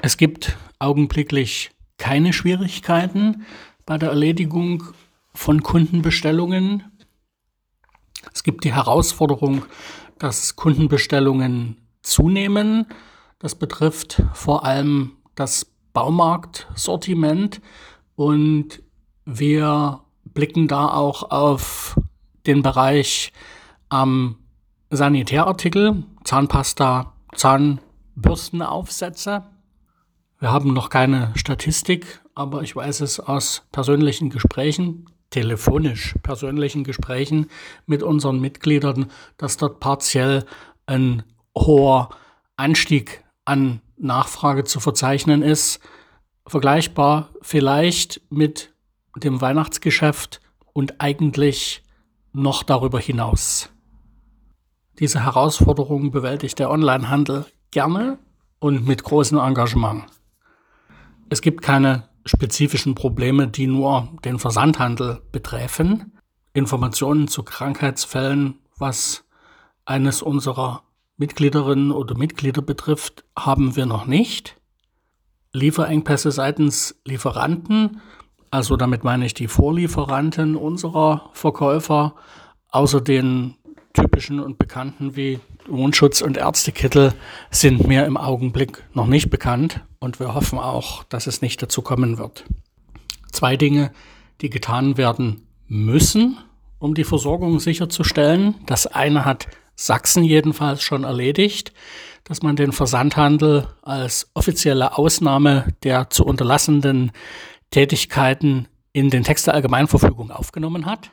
Es gibt augenblicklich keine Schwierigkeiten bei der Erledigung von Kundenbestellungen. Es gibt die Herausforderung, dass Kundenbestellungen zunehmen. Das betrifft vor allem das Baumarktsortiment und wir blicken da auch auf den Bereich Sanitärartikel, Zahnpasta, Zahnbürstenaufsätze. Wir haben noch keine Statistik, aber ich weiß es aus persönlichen Gesprächen, telefonisch persönlichen Gesprächen mit unseren Mitgliedern, dass dort partiell ein hoher Anstieg an Nachfrage zu verzeichnen ist, vergleichbar vielleicht mit dem Weihnachtsgeschäft und eigentlich noch darüber hinaus. Diese Herausforderung bewältigt der Onlinehandel gerne und mit großem Engagement. Es gibt keine spezifischen Probleme, die nur den Versandhandel betreffen. Informationen zu Krankheitsfällen, was eines unserer Mitgliederinnen oder Mitglieder betrifft, haben wir noch nicht. Lieferengpässe seitens Lieferanten, also damit meine ich die Vorlieferanten unserer Verkäufer, außer den typischen und bekannten wie Mundschutz und Ärztekittel, sind mir im Augenblick noch nicht bekannt und wir hoffen auch, dass es nicht dazu kommen wird. 2 Dinge, die getan werden müssen, um die Versorgung sicherzustellen. Das eine hat Sachsen jedenfalls schon erledigt, dass man den Versandhandel als offizielle Ausnahme der zu unterlassenden Tätigkeiten in den Text der Allgemeinverfügung aufgenommen hat.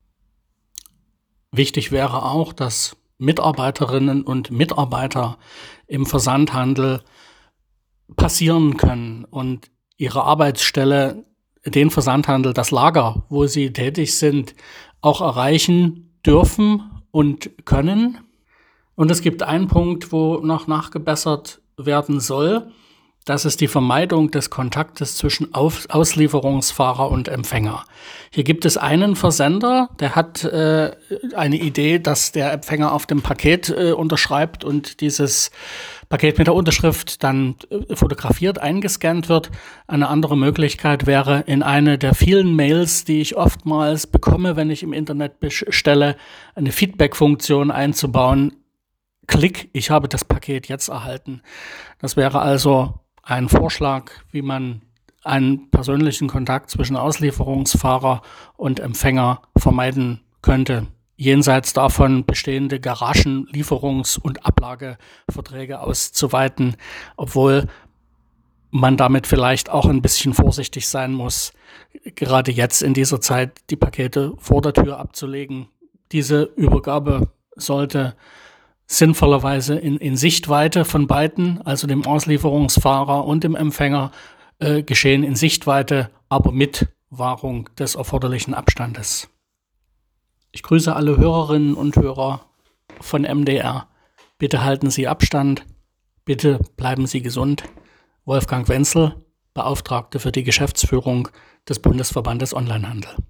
Wichtig wäre auch, dass Mitarbeiterinnen und Mitarbeiter im Versandhandel passieren können und ihre Arbeitsstelle, den Versandhandel, das Lager, wo sie tätig sind, auch erreichen dürfen und können. Und es gibt einen Punkt, wo noch nachgebessert werden soll. Das ist die Vermeidung des Kontaktes zwischen Auslieferungsfahrer und Empfänger. Hier gibt es einen Versender, der hat eine Idee, dass der Empfänger auf dem Paket unterschreibt und dieses Paket mit der Unterschrift dann fotografiert, eingescannt wird. Eine andere Möglichkeit wäre, in eine der vielen Mails, die ich oftmals bekomme, wenn ich im Internet bestelle, eine Feedback-Funktion einzubauen. Klick, ich habe das Paket jetzt erhalten. Das wäre also ein Vorschlag, wie man einen persönlichen Kontakt zwischen Auslieferungsfahrer und Empfänger vermeiden könnte. Jenseits davon bestehende Garagen-, Lieferungs- und Ablageverträge auszuweiten, obwohl man damit vielleicht auch ein bisschen vorsichtig sein muss, gerade jetzt in dieser Zeit die Pakete vor der Tür abzulegen. Diese Übergabe sollte sinnvollerweise in Sichtweite von beiden, also dem Auslieferungsfahrer und dem Empfänger, geschehen in Sichtweite, aber mit Wahrung des erforderlichen Abstandes. Ich grüße alle Hörerinnen und Hörer von MDR. Bitte halten Sie Abstand, bitte bleiben Sie gesund. Wolfgang Wenzel, Beauftragter für die Geschäftsführung des Bundesverbandes Onlinehandel.